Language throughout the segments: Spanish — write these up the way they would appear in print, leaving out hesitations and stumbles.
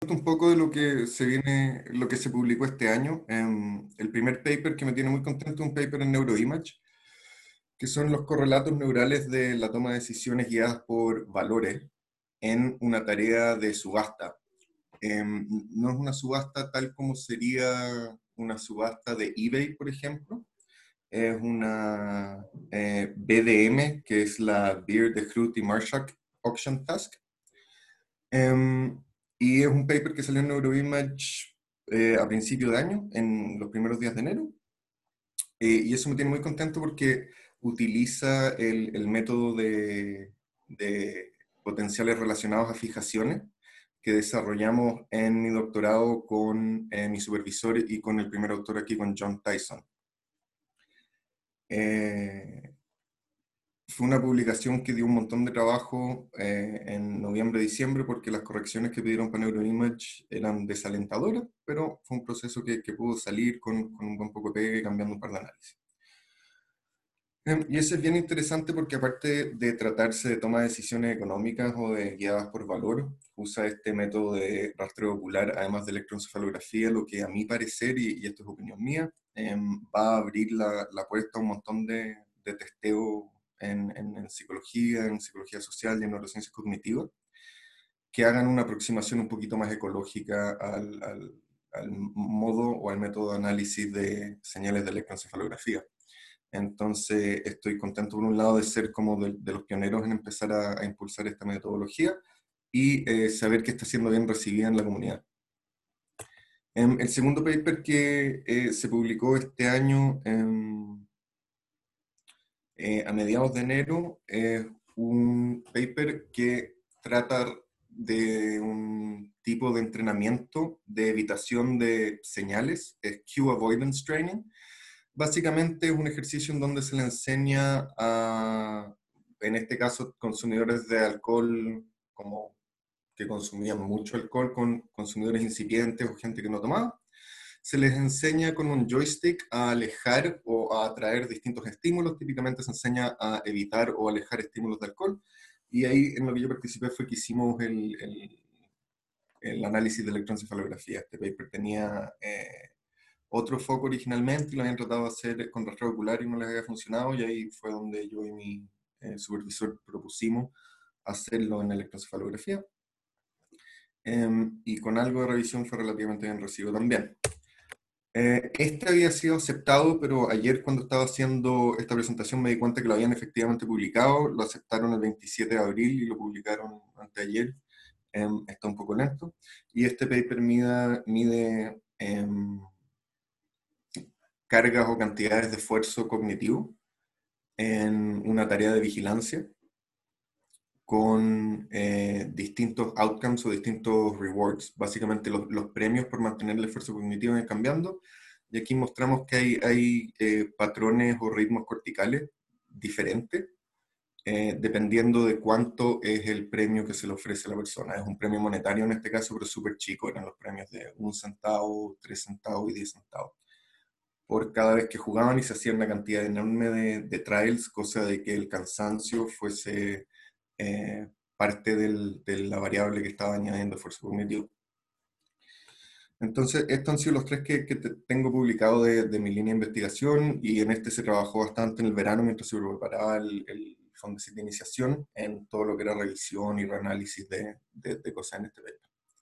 un poco de lo que se viene, lo que se publicó este año. El primer paper que me tiene muy contento es un paper en Neuroimage, que son los correlatos neurales de la toma de decisiones guiadas por valores en una tarea de subasta. No es una subasta tal como sería una subasta de eBay, por ejemplo. Es una BDM, que es la Beer, de Groot y Marshak Auction Task. Y es un paper que salió en Neuroimage a principio de año, en los primeros días de enero. Y eso me tiene muy contento porque utiliza el método de potenciales relacionados a fijaciones que desarrollamos en mi doctorado con mi supervisor y con el primer autor aquí, con John Tyson. Fue una publicación que dio un montón de trabajo en noviembre, diciembre, porque las correcciones que pidieron para Neuroimage eran desalentadoras, pero fue un proceso que pudo salir con un buen poco de pega y cambiando un par de análisis. Y eso es bien interesante porque, aparte de tratarse de toma de decisiones económicas o de guiadas por valor, usa este método de rastreo ocular, además de electroencefalografía, lo que a mi parecer, y esto es opinión mía, va a abrir la puerta a un montón de testeo en psicología social y en neurociencias cognitivas, que hagan una aproximación un poquito más ecológica al modo o al método de análisis de señales de electroencefalografía. Entonces estoy contento por un lado de ser como de los pioneros en empezar a impulsar esta metodología y saber que está siendo bien recibida en la comunidad. El segundo paper que se publicó este año a mediados de enero es un paper que trata de un tipo de entrenamiento de evitación de señales, es Cue Avoidance Training. Básicamente es un ejercicio en donde se le enseña a, en este caso, consumidores de alcohol, como que consumían mucho alcohol, con consumidores incipientes o gente que no tomaba. Se les enseña con un joystick a alejar o a atraer distintos estímulos. Típicamente se enseña a evitar o alejar estímulos de alcohol. Y ahí en lo que yo participé fue que hicimos el análisis de electroencefalografía. Este paper tenía otro foco originalmente y lo habían tratado de hacer con rastreo ocular y no les había funcionado, y ahí fue donde yo y mi supervisor propusimos hacerlo en electroencefalografía. Y con algo de revisión fue relativamente bien recibido también. Este había sido aceptado, pero ayer, cuando estaba haciendo esta presentación, me di cuenta que lo habían efectivamente publicado. Lo aceptaron el 27 de abril y lo publicaron anteayer. Está un poco lento. Y este paper mide cargas o cantidades de esfuerzo cognitivo en una tarea de vigilancia con distintos outcomes o distintos rewards. Básicamente los premios por mantener el esfuerzo cognitivo van cambiando. Y aquí mostramos que hay patrones o ritmos corticales diferentes, dependiendo de cuánto es el premio que se le ofrece a la persona. Es un premio monetario en este caso, pero súper chico. Eran los premios de 1 centavo, 3 centavos y 10 centavos por cada vez que jugaban, y se hacía una cantidad enorme de trials, cosa de que el cansancio fuese parte de la variable que estaba añadiendo esfuerzo cognitivo. Entonces, estos han sido los tres que tengo publicado de mi línea de investigación, y en este se trabajó bastante en el verano mientras se preparaba el Fondesit de iniciación en todo lo que era revisión y reanálisis de cosas en este paper.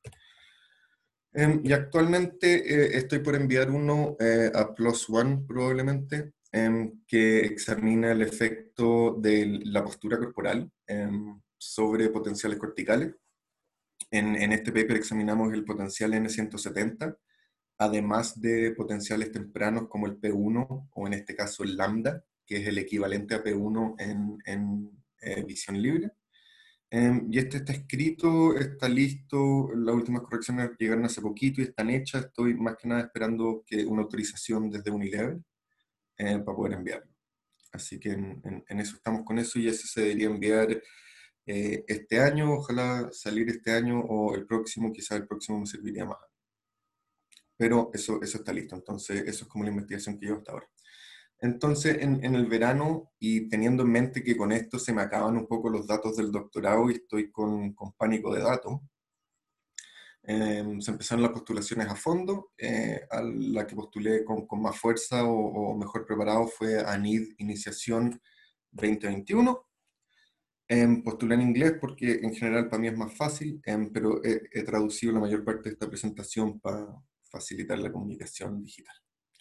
Y actualmente estoy por enviar uno a PLOS ONE probablemente, que examina el efecto de la postura corporal sobre potenciales corticales. En este paper examinamos el potencial N170, además de potenciales tempranos como el P1, o en este caso el lambda, que es el equivalente a P1 en visión libre. Y este está escrito, está listo, las últimas correcciones llegaron hace poquito y están hechas. Estoy más que nada esperando que una autorización desde Unilever para poder enviarlo. Así que en eso estamos con eso, y ese se debería enviar este año, ojalá salir este año o el próximo, quizás el próximo me serviría más. Pero eso está listo, entonces eso es como la investigación que llevo hasta ahora. Entonces, en el verano, y teniendo en mente que con esto se me acaban un poco los datos del doctorado y estoy con pánico de datos, Se empezaron las postulaciones a fondo. A la que postulé con más fuerza o mejor preparado fue a NID Iniciación 2021. Postulé en inglés porque en general para mí es más fácil, pero he traducido la mayor parte de esta presentación para facilitar la comunicación digital.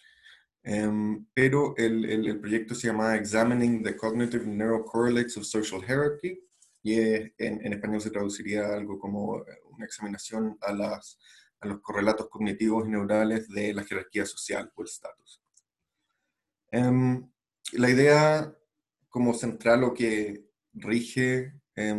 Pero el proyecto se llama Examining the Cognitive Neurocorrelates of Social Hierarchy, y en español se traduciría algo como una examinación a los correlatos cognitivos y neurales de la jerarquía social o el estatus. La idea como central o que rige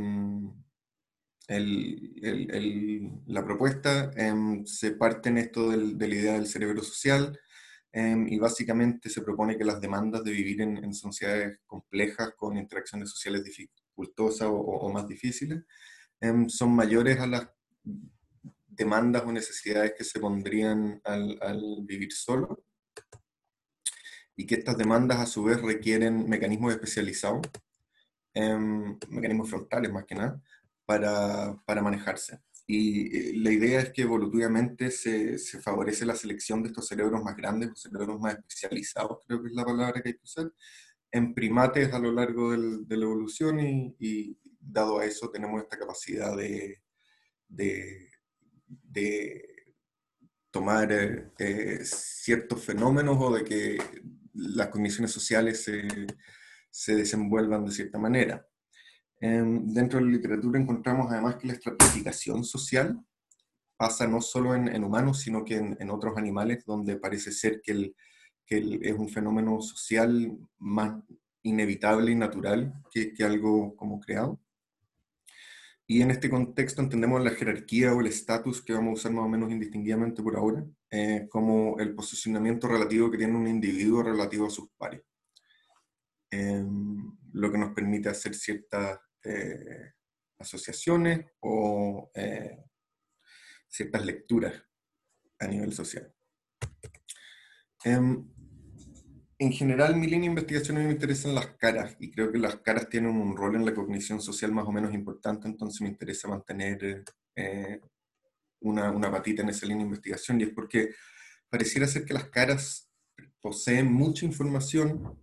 la propuesta se parte en esto de la idea del cerebro social, y básicamente se propone que las demandas de vivir en sociedades complejas con interacciones sociales dificultosas o más difíciles son mayores a las demandas o necesidades que se pondrían al vivir solo, y que estas demandas a su vez requieren mecanismos especializados, mecanismos frontales más que nada, para manejarse. Y la idea es que evolutivamente se favorece la selección de estos cerebros más grandes o cerebros más especializados, creo que es la palabra que hay que usar, en primates a lo largo de la evolución, y dado a eso tenemos esta capacidad de, de tomar ciertos fenómenos o de que las condiciones sociales se desenvuelvan de cierta manera. Dentro de la literatura encontramos además que la estratificación social pasa no solo en humanos, sino que en otros animales, donde parece ser es un fenómeno social más inevitable y natural que algo como creado. Y en este contexto entendemos la jerarquía o el estatus, que vamos a usar más o menos indistinguidamente por ahora, como el posicionamiento relativo que tiene un individuo relativo a sus pares. Lo que nos permite hacer ciertas asociaciones o ciertas lecturas a nivel social. En general, mi línea de investigación a mí me interesan las caras, y creo que las caras tienen un rol en la cognición social más o menos importante, entonces me interesa mantener una patita en esa línea de investigación, y es porque pareciera ser que las caras poseen mucha información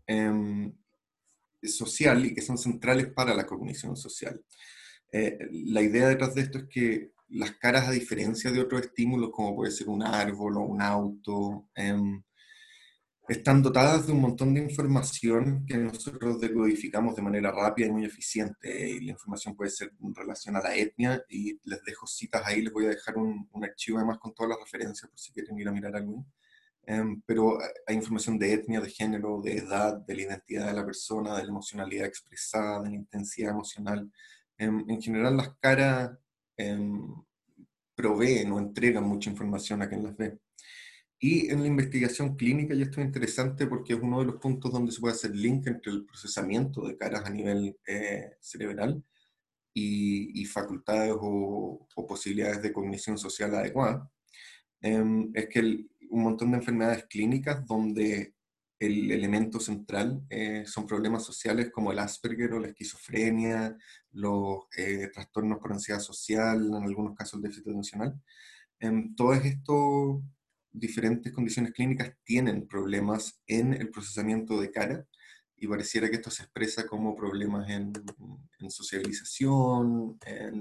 social y que son centrales para la cognición social. La idea detrás de esto es que las caras, a diferencia de otros estímulos, como puede ser un árbol o un auto, están dotadas de un montón de información que nosotros decodificamos de manera rápida y muy eficiente. Y la información puede ser en relación a la etnia, y les dejo citas ahí, les voy a dejar un archivo además con todas las referencias por si quieren ir a mirar algo. Pero hay información de etnia, de género, de edad, de la identidad de la persona, de la emocionalidad expresada, de la intensidad emocional. En general, las caras proveen o entregan mucha información a quien las ve. Y en la investigación clínica, y esto es interesante porque es uno de los puntos donde se puede hacer link entre el procesamiento de caras a nivel cerebral y facultades o posibilidades de cognición social adecuada, es que un montón de enfermedades clínicas donde el elemento central son problemas sociales como el Asperger o la esquizofrenia, los trastornos por ansiedad social, en algunos casos el déficit atencional. Todas estas diferentes condiciones clínicas tienen problemas en el procesamiento de cara, y pareciera que esto se expresa como problemas en sociabilización,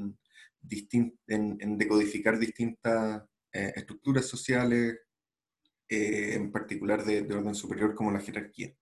en decodificar distintas estructuras sociales, en particular de orden superior como la jerarquía.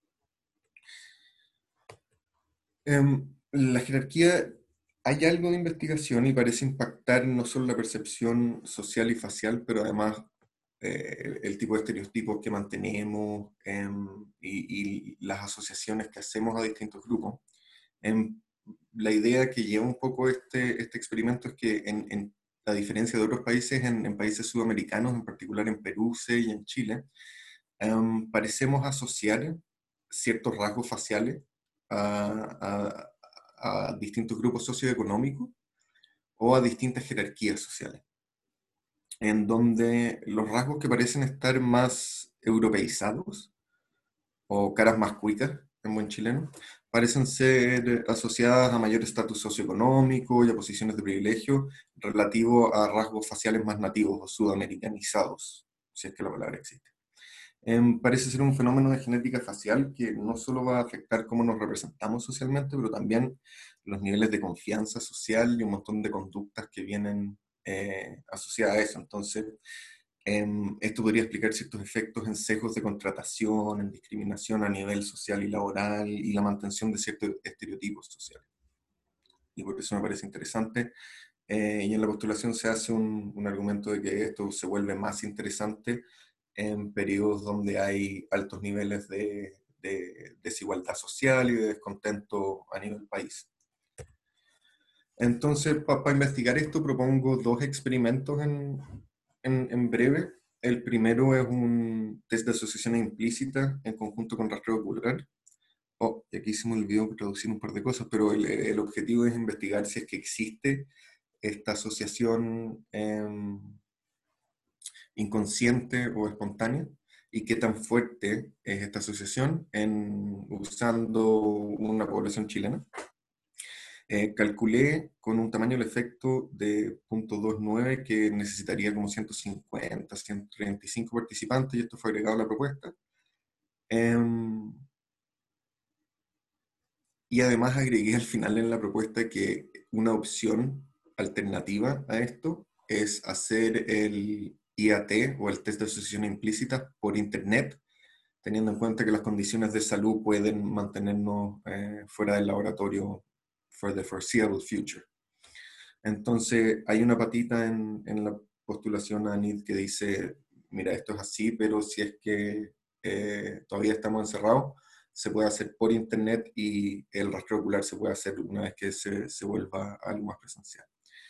La jerarquía, hay algo de investigación y parece impactar no solo la percepción social y facial, pero además el tipo de estereotipos que mantenemos, y las asociaciones que hacemos a distintos grupos. Em, la idea que lleva un poco este experimento es que, a diferencia de otros países, en países sudamericanos, en particular en Perú, y en Chile, parecemos asociar ciertos rasgos faciales a, a distintos grupos socioeconómicos o a distintas jerarquías sociales, en donde los rasgos que parecen estar más europeizados o caras más cuicas en buen chileno, parecen ser asociadas a mayor estatus socioeconómico y a posiciones de privilegio relativo a rasgos faciales más nativos o sudamericanizados, si es que la palabra existe. Parece ser un fenómeno de genética facial que no solo va a afectar cómo nos representamos socialmente, pero también los niveles de confianza social y un montón de conductas que vienen asociadas a eso. Entonces, esto podría explicar ciertos efectos en sesgos de contratación, en discriminación a nivel social y laboral y la mantención de ciertos estereotipos sociales. Y por eso me parece interesante. Y en la postulación se hace un argumento de que esto se vuelve más interesante en periodos donde hay altos niveles de desigualdad social y de descontento a nivel país. Entonces, para investigar esto, propongo dos experimentos en breve. El primero es un test de asociación implícita en conjunto con rastreo ocular. Oh, y aquí se me olvidó traducir un par de cosas, pero el objetivo es investigar si es que existe esta asociación inconsciente o espontánea y qué tan fuerte es esta asociación usando una población chilena. Calculé con un tamaño del efecto de 0.29 que necesitaría como 150, 135 participantes y esto fue agregado a la propuesta. Y además agregué al final en la propuesta que una opción alternativa a esto es hacer el IAT o el test de asociación implícita por internet, teniendo en cuenta que las condiciones de salud pueden mantenernos fuera del laboratorio for the foreseeable future. Entonces, hay una patita en la postulación a NID que dice, mira, esto es así, pero si es que todavía estamos encerrados, se puede hacer por internet y el rastreo ocular se puede hacer una vez que se vuelva algo más presencial.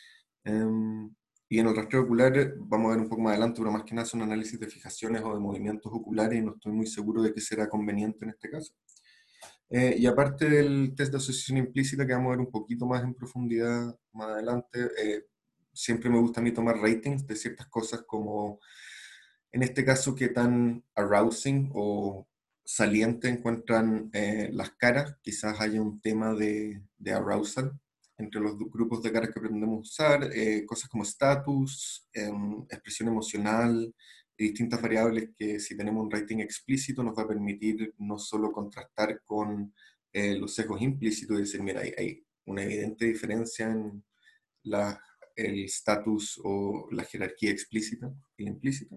Y en el rastreo ocular, vamos a ver un poco más adelante, pero más que nada son análisis de fijaciones o de movimientos oculares y no estoy muy seguro de que será conveniente en este caso. Y aparte del test de asociación implícita, que vamos a ver un poquito más en profundidad más adelante, siempre me gusta a mí tomar ratings de ciertas cosas como, en este caso, qué tan arousing o saliente encuentran las caras. Quizás haya un tema de arousal entre los grupos de caras que pretendemos usar, cosas como status, expresión emocional, y distintas variables que si tenemos un rating explícito nos va a permitir no solo contrastar con los sesgos implícitos y decir, mira, hay una evidente diferencia en el status o la jerarquía explícita y la implícita.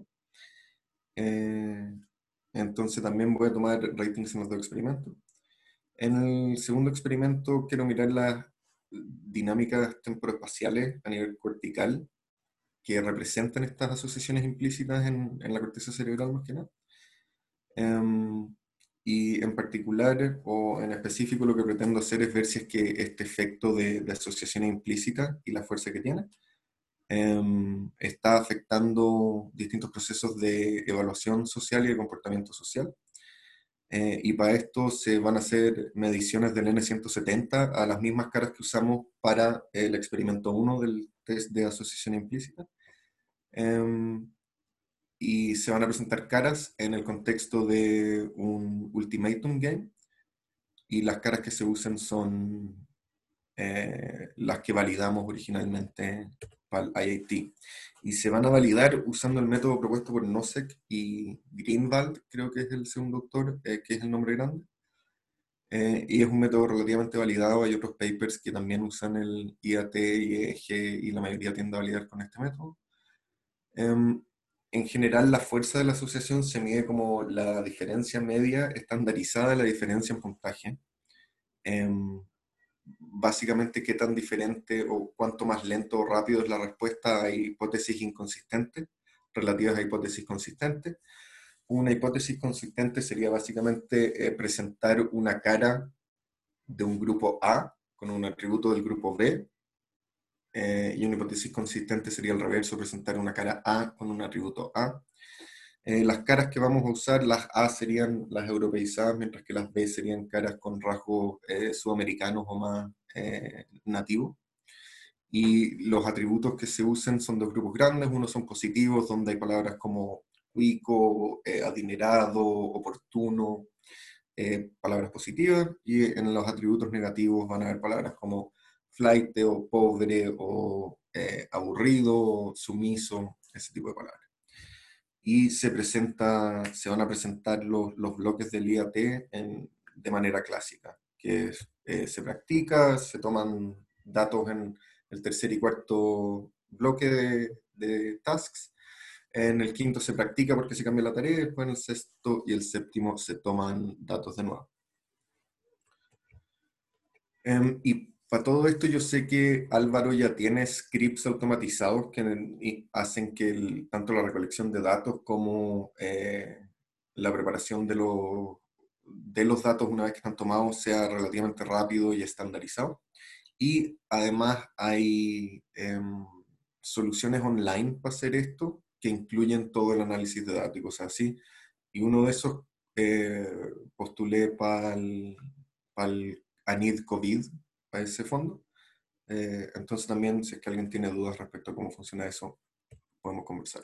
Entonces también voy a tomar ratings en los dos experimentos. En el segundo experimento quiero mirar las dinámicas temporoespaciales a nivel cortical que representan estas asociaciones implícitas en la corteza cerebral más que nada. Y en particular o en específico lo que pretendo hacer es ver si es que este efecto de asociación implícita y la fuerza que tiene está afectando distintos procesos de evaluación social y de comportamiento social. Y para esto se van a hacer mediciones del N170 a las mismas caras que usamos para el experimento 1 del test de asociación implícita. Y se van a presentar caras en el contexto de un ultimatum game y las caras que se usan son las que validamos originalmente para el IIT. Y se van a validar usando el método propuesto por Nosek y Greenwald, creo que es el segundo autor, que es el nombre grande. Y es un método relativamente validado. Hay otros papers que también usan el IAT y EG y la mayoría tiende a validar con este método. En general, la fuerza de la asociación se mide como la diferencia media estandarizada de la diferencia en puntaje. Básicamente, qué tan diferente o cuánto más lento o rápido es la respuesta a hipótesis inconsistentes relativas a hipótesis consistentes. Una hipótesis consistente sería básicamente presentar una cara de un grupo A con un atributo del grupo B, y una hipótesis consistente sería al reverso, presentar una cara A con un atributo A. Las caras que vamos a usar, las A serían las europeizadas, mientras que las B serían caras con rasgos sudamericanos o más nativos. Y los atributos que se usan son dos grupos grandes. Uno son positivos, donde hay palabras como cuico, adinerado, oportuno, palabras positivas, y en los atributos negativos van a haber palabras como flight o pobre o aburrido, sumiso, ese tipo de palabras. Y se van a presentar los bloques del IAT de manera clásica, que es, se practica, se toman datos en el tercer y cuarto bloque de tasks, en el quinto se practica porque se cambia la tarea, después en el sexto y el séptimo se toman datos de nuevo. Y para todo esto yo sé que Álvaro ya tiene scripts automatizados que hacen que tanto la recolección de datos como la preparación de los datos una vez que están tomados sea relativamente rápido y estandarizado. Y además hay soluciones online para hacer esto que incluyen todo el análisis de datos y cosas así. Y uno de esos eh, postulé para el ANID COVID, para ese fondo. Entonces también, si es que alguien tiene dudas respecto a cómo funciona eso, podemos conversar.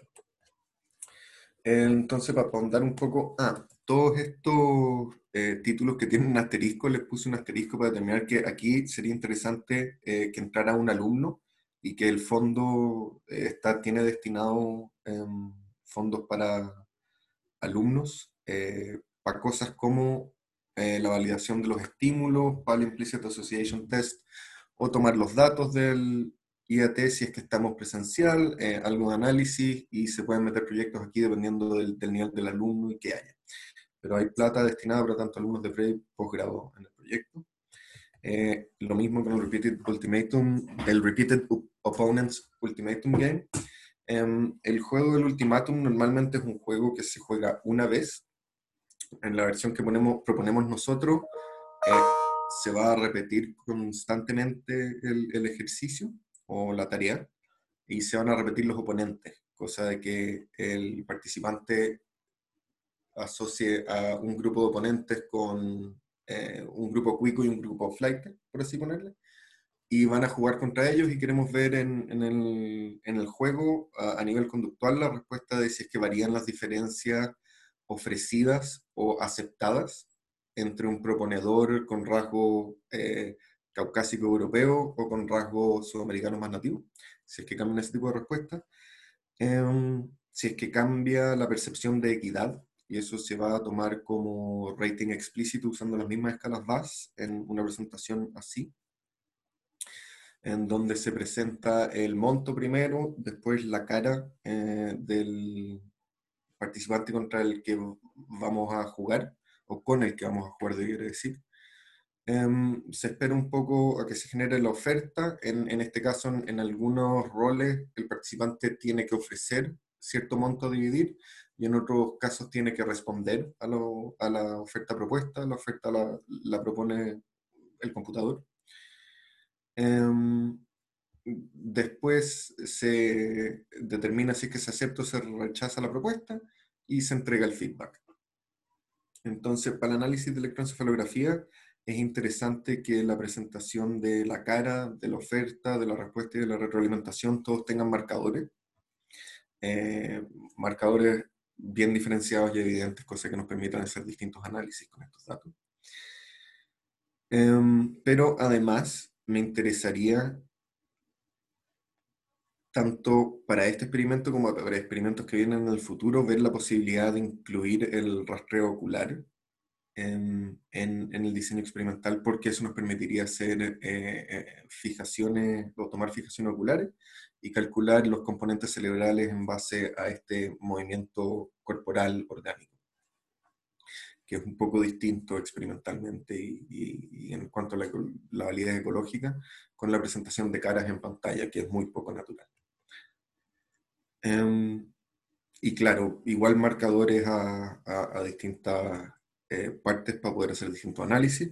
Entonces, para ahondar un poco, todos estos títulos que tienen un asterisco, les puse un asterisco para determinar que aquí sería interesante que entrara un alumno y que el fondo tiene destinado fondos para alumnos, para cosas como la validación de los estímulos, para el Implicit Association Test, o tomar los datos del IAT si es que estamos presencial, algo de análisis, y se pueden meter proyectos aquí dependiendo del nivel del alumno y que haya. Pero hay plata destinada para tanto alumnos de pre y posgrado en el proyecto. Lo mismo con el Repeated Opponents Ultimatum Game. El juego del Ultimatum normalmente es un juego que se juega una vez. En la versión que proponemos nosotros, eh, se va a repetir constantemente el ejercicio o la tarea, y se van a repetir los oponentes, cosa de que el participante asocie a un grupo de oponentes con un grupo cuico y un grupo flight, por así ponerle, y van a jugar contra ellos, y queremos ver en el juego a nivel conductual la respuesta de si es que varían las diferencias ofrecidas o aceptadas entre un proponedor con rasgo caucásico europeo o con rasgos sudamericanos más nativos, si es que cambian ese tipo de respuestas, si es que cambia la percepción de equidad, y eso se va a tomar como rating explícito usando las mismas escalas VAS en una presentación así, en donde se presenta el monto primero, después la cara del participante contra el que vamos a jugar, o con el que vamos a jugar, debería decir. Se espera un poco a que se genere la oferta. En este caso, en algunos roles, el participante tiene que ofrecer cierto monto a dividir, y en otros casos tiene que responder a la oferta propuesta. La oferta la propone el computador. Después se determina si es que se acepta o se rechaza la propuesta, y se entrega el feedback. Entonces, para el análisis de electroencefalografía es interesante que la presentación de la cara, de la oferta, de la respuesta y de la retroalimentación todos tengan marcadores. Marcadores bien diferenciados y evidentes, cosa que nos permitan hacer distintos análisis con estos datos. Pero además me interesaría, tanto para este experimento como para experimentos que vienen en el futuro, ver la posibilidad de incluir el rastreo ocular en el diseño experimental, porque eso nos permitiría hacer fijaciones o tomar fijaciones oculares y calcular los componentes cerebrales en base a este movimiento corporal orgánico, que es un poco distinto experimentalmente y en cuanto a la validez ecológica, con la presentación de caras en pantalla, que es muy poco natural. Y claro, igual marcadores a distintas partes para poder hacer distintos análisis.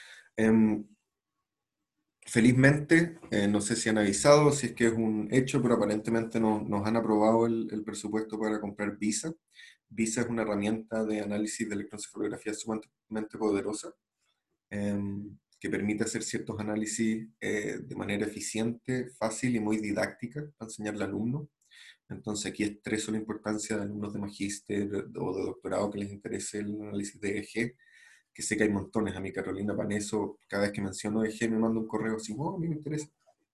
Felizmente, no sé si han avisado, si es que es un hecho, pero aparentemente nos han aprobado el presupuesto para comprar Visa. Visa es una herramienta de análisis de electroencefalografía sumamente poderosa, que permite hacer ciertos análisis de manera eficiente, fácil y muy didáctica para enseñarle al alumno. Entonces aquí expreso la importancia de alumnos de magíster o de doctorado que les interese el análisis de EEG, que sé que hay montones. A mí Carolina Paneso, cada vez que menciono EG me manda un correo así, oh, a mí me interesa.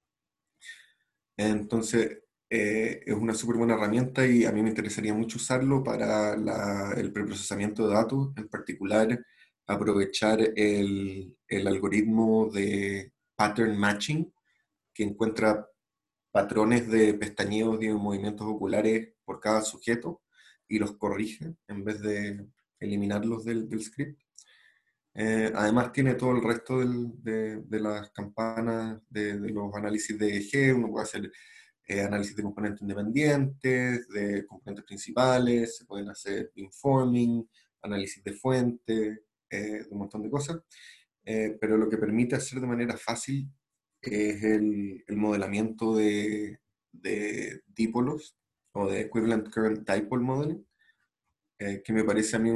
Entonces, es una súper buena herramienta y a mí me interesaría mucho usarlo para el preprocesamiento de datos, en particular aprovechar el algoritmo de pattern matching, que encuentra patrones de pestañeos y de movimientos oculares por cada sujeto y los corrige en vez de eliminarlos del script. Además tiene todo el resto de las campanas de los análisis de EG. Uno puede hacer análisis de componentes independientes, de componentes principales, se pueden hacer beamforming, análisis de fuente, un montón de cosas. Pero lo que permite hacer de manera fácil es el modelamiento de dipolos o de equivalent current dipole modeling, que me parece a mí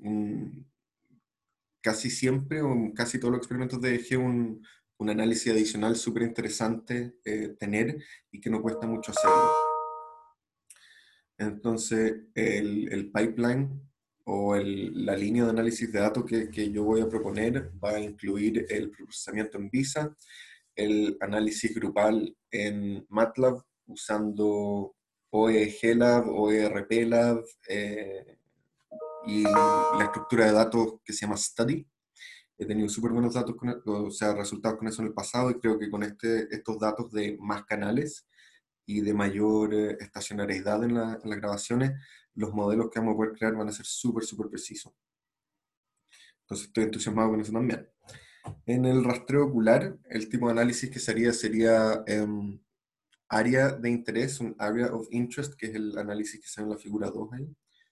casi siempre, o en casi todos los experimentos de EG, un análisis adicional súper interesante tener y que no cuesta mucho hacerlo. Entonces, el pipeline o la línea de análisis de datos que yo voy a proponer va a incluir el procesamiento en Visa, el análisis grupal en MATLAB usando OEGLab, OERPLab y la estructura de datos que se llama Study. He tenido súper buenos datos, o sea, resultados con eso en el pasado y creo que con estos datos de más canales y de mayor estacionariedad en las grabaciones, los modelos que vamos a poder crear van a ser súper, súper precisos. Entonces estoy entusiasmado con eso también. En el rastreo ocular, el tipo de análisis que se haría sería área de interés, un area of interest, que es el análisis que se ve en la figura 2 ahí.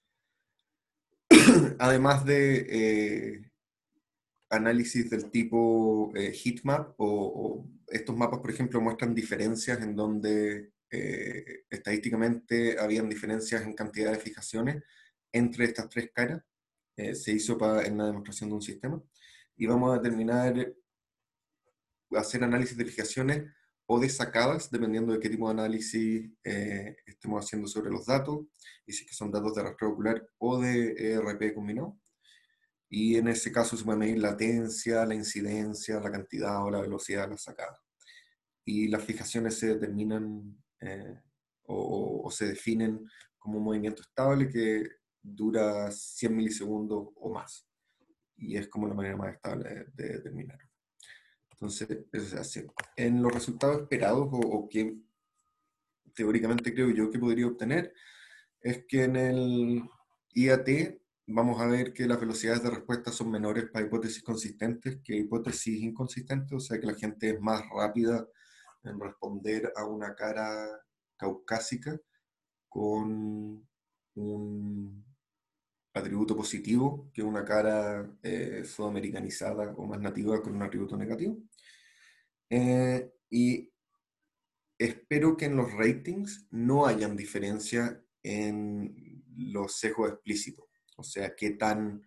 Además de análisis del tipo heatmap, o estos mapas, por ejemplo, muestran diferencias en donde estadísticamente habían diferencias en cantidad de fijaciones entre estas tres caras. Se hizo en la demostración de un sistema. Y vamos a determinar, hacer análisis de fijaciones o de sacadas, dependiendo de qué tipo de análisis estemos haciendo sobre los datos, y si es que son datos de rastreo ocular o de ERP combinado. Y en ese caso se puede medir latencia, la incidencia, la cantidad o la velocidad de la sacada. Y las fijaciones se determinan o se definen como un movimiento estable que dura 100 milisegundos o más. Y es como la manera más estable de determinar. Entonces, eso se hace. En los resultados esperados, o que teóricamente creo yo que podría obtener, es que en el IAT vamos a ver que las velocidades de respuesta son menores para hipótesis consistentes que hipótesis inconsistentes, o sea que la gente es más rápida en responder a una cara caucásica con un atributo positivo que una cara sudamericanizada o más nativa con un atributo negativo. Y espero que en los ratings no hayan diferencia en los sesgos explícitos. O sea, qué tan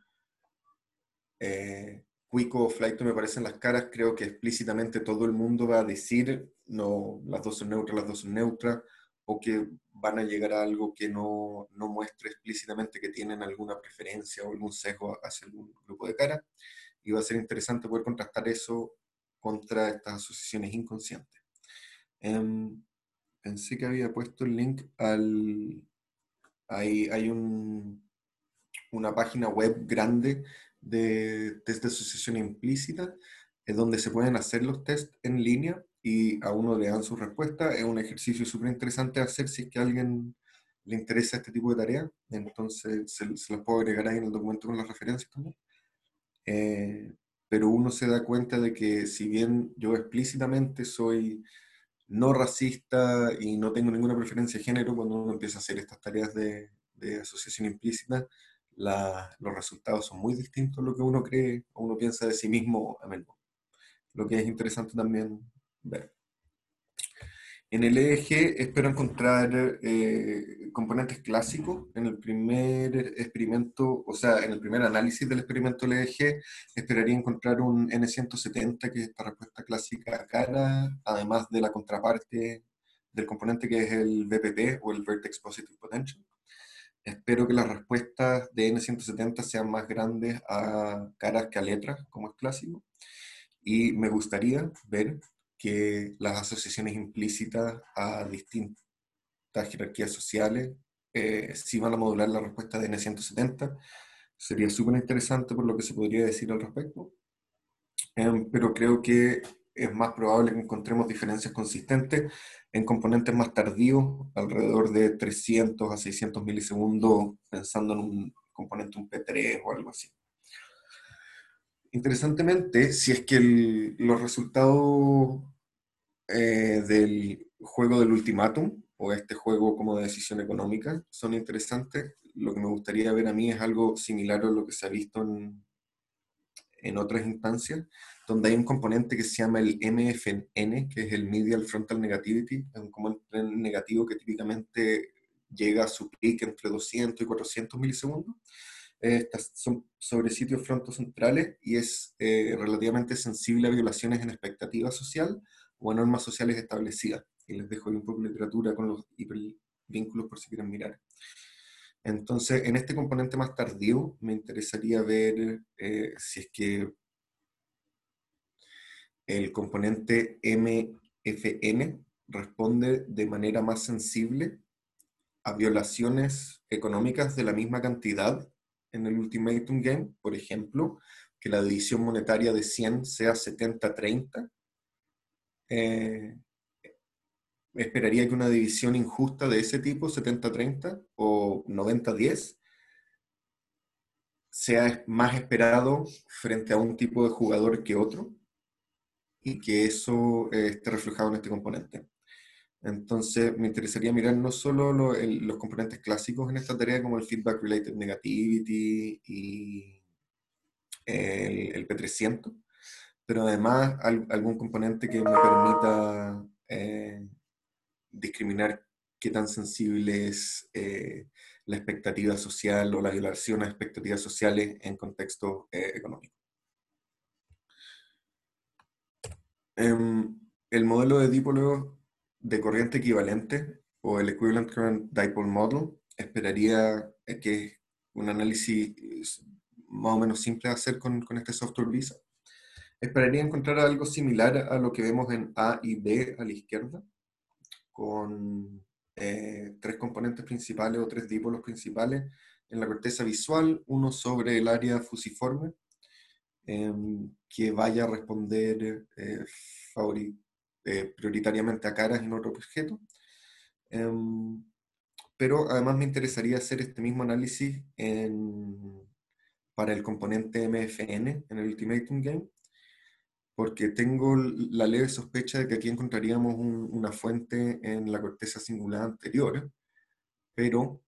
cuico o flight me parecen las caras. Creo que explícitamente todo el mundo va a decir, no, las dos son neutras, las dos son neutras, o que van a llegar a algo que no muestre explícitamente que tienen alguna preferencia o algún sesgo hacia algún grupo de caras. Y va a ser interesante poder contrastar eso contra estas asociaciones inconscientes. Pensé que había puesto el link al... Hay una página web grande de test de asociación implícita, es donde se pueden hacer los test en línea y a uno le dan su respuesta. Es un ejercicio súper interesante de hacer si es que a alguien le interesa este tipo de tarea. Entonces se las puedo agregar ahí en el documento con las referencias también. Pero uno se da cuenta de que si bien yo explícitamente soy no racista y no tengo ninguna preferencia de género, cuando uno empieza a hacer estas tareas de asociación implícita, los resultados son muy distintos a lo que uno cree o uno piensa de sí mismo a menudo. Lo que es interesante también ver. En el EEG espero encontrar componentes clásicos. En el primer experimento, o sea, en el primer análisis del experimento del EEG, esperaría encontrar un N170, que es esta respuesta clásica cara, además de la contraparte del componente que es el VPP o el Vertex Positive Potential. Espero que las respuestas de N170 sean más grandes a caras que a letras, como es clásico. Y me gustaría ver que las asociaciones implícitas a distintas jerarquías sociales sí van a modular la respuesta de N170. Sería súper interesante por lo que se podría decir al respecto. Pero creo que es más probable que encontremos diferencias consistentes en componentes más tardíos, alrededor de 300 a 600 milisegundos, pensando en un componente, un P3 o algo así. Interesantemente, si es que los resultados del juego del ultimátum, o este juego como de decisión económica, son interesantes, lo que me gustaría ver a mí es algo similar a lo que se ha visto en otras instancias, donde hay un componente que se llama el MFN, que es el Medial Frontal Negativity, es un componente negativo que típicamente llega a su peak entre 200 y 400 milisegundos. Estas son sobre sitios frontocentrales y es relativamente sensible a violaciones en expectativa social o a normas sociales establecidas. Y les dejo ahí un poco de literatura con los hipervínculos por si quieren mirar. Entonces, en este componente más tardío, me interesaría ver si es que el componente MFN responde de manera más sensible a violaciones económicas de la misma cantidad en el Ultimatum Game, por ejemplo, que la división monetaria de 100 sea 70-30. Eh, Esperaría que una división injusta de ese tipo, 70-30 o 90-10, sea más esperado frente a un tipo de jugador que otro y que eso esté reflejado en este componente. Entonces, me interesaría mirar no solo los componentes clásicos en esta tarea, como el Feedback Related Negativity y el P300, pero además algún componente que me permita discriminar qué tan sensible es la expectativa social o la violación a expectativas sociales en contexto económico. El modelo de dipolo de corriente equivalente o el Equivalent Current Dipole Model esperaría que es un análisis más o menos simple de hacer con este software Visa. Esperaría encontrar algo similar a lo que vemos en A y B a la izquierda, con tres componentes principales o tres dipolos principales en la corteza visual, uno sobre el área fusiforme, que vaya a responder prioritariamente a caras en otro objeto. Pero además me interesaría hacer este mismo análisis para el componente MFN en el Ultimatum Game, porque tengo la leve sospecha de que aquí encontraríamos una fuente en la corteza cingulada anterior, pero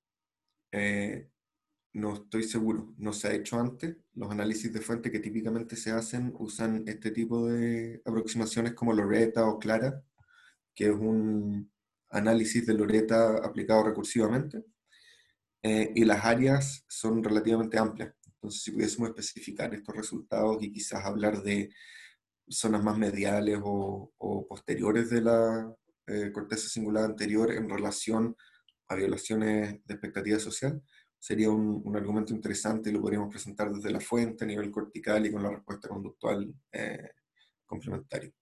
no estoy seguro, no se ha hecho antes. Los análisis de fuente que típicamente se hacen usan este tipo de aproximaciones como Loretta o Clara, que es un análisis de Loretta aplicado recursivamente, y las áreas son relativamente amplias. Entonces, si pudiésemos especificar estos resultados y quizás hablar de zonas más mediales o posteriores de la corteza cingulada anterior en relación a violaciones de expectativa social, sería un argumento interesante y lo podríamos presentar desde la fuente a nivel cortical y con la respuesta conductual complementaria.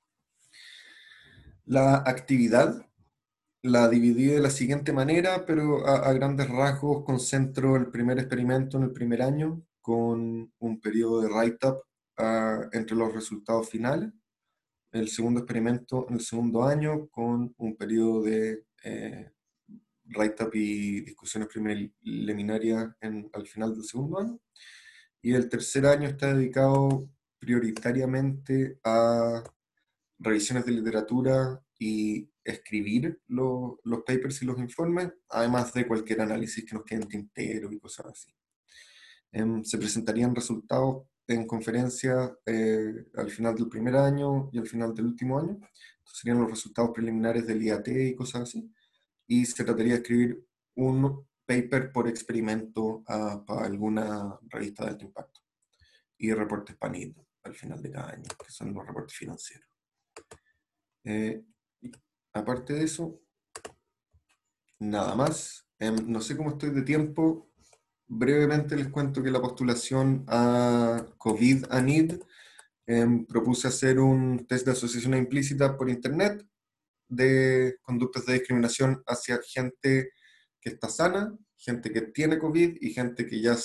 La actividad la dividí de la siguiente manera, pero a grandes rasgos concentro el primer experimento en el primer año con un periodo de write-up entre los resultados finales, el segundo experimento en el segundo año con un periodo de write-up y discusiones preliminarias al final del segundo año, y el tercer año está dedicado prioritariamente a revisiones de literatura y escribir los papers y los informes, además de cualquier análisis que nos quede en tintero y cosas así. Se presentarían resultados en conferencias al final del primer año y al final del último año. Estos serían los resultados preliminares del IAT y cosas así. Y se trataría de escribir un paper por experimento para alguna revista de alto impacto. Y reportes PANIT al final de cada año, que son los reportes financieros. Eh, Aparte de eso, nada más. No sé cómo estoy de tiempo. Brevemente les cuento que la postulación a COVID-ANID propuse hacer un test de asociación implícita por internet de conductas de discriminación hacia gente que está sana, gente que tiene COVID y gente que ya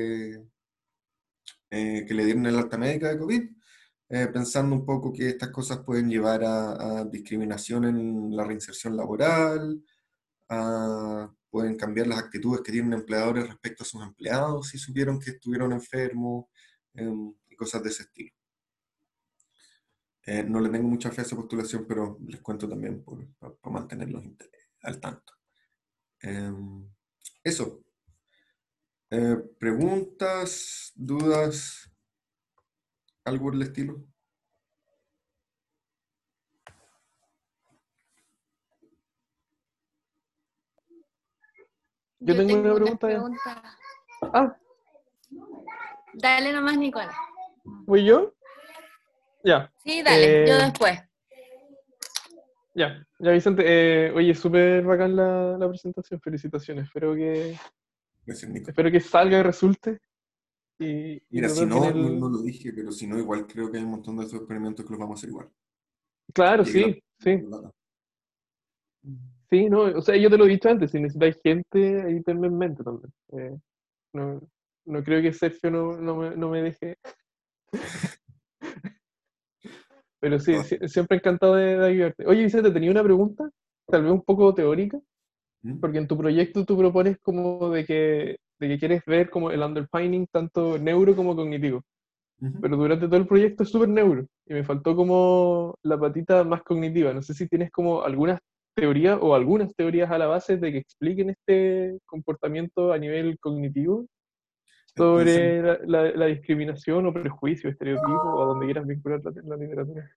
que le dieron el alta médica de COVID, pensando un poco que estas cosas pueden llevar a discriminación en la reinserción laboral, pueden cambiar las actitudes que tienen empleadores respecto a sus empleados si supieron que estuvieron enfermos, y cosas de ese estilo. No le tengo mucha fe a esa postulación, pero les cuento también para mantenerlos al tanto. Eso. ¿Preguntas, dudas, algo por el estilo? Yo Yo tengo una tengo unas pregunta. preguntas. Ah, Dale nomás, Nicola. ¿voy yo? Ya. Sí, dale, yo después. Ya, Vicente. Oye, súper bacán la presentación. Felicitaciones. Gracias, Nico. Espero que salga y resulte. Y Mira, nos si toque en no, el... no lo dije, pero si no, igual creo que hay un montón de estos experimentos que los vamos a hacer igual. Claro, Llegue sí, sí. Sí, no, o sea, yo te lo he dicho antes, si necesitáis gente, ahí tenme en mente también. No, no creo que Sergio no me deje, pero sí, Todas. siempre encantado de ayudarte. Oye, Vicente, tenía una pregunta, tal vez un poco teórica, ¿Mm? porque en tu proyecto tú propones como de que quieres ver como el underpinning tanto neuro como cognitivo, Ujú. pero durante todo el proyecto es súper neuro, y me faltó como la patita más cognitiva. No sé si tienes como algunas teorías o algunas teorías a la base de que expliquen este comportamiento a nivel cognitivo Pensemos, sobre la discriminación o prejuicio, estereotipo, o a donde quieras vincular la literatura.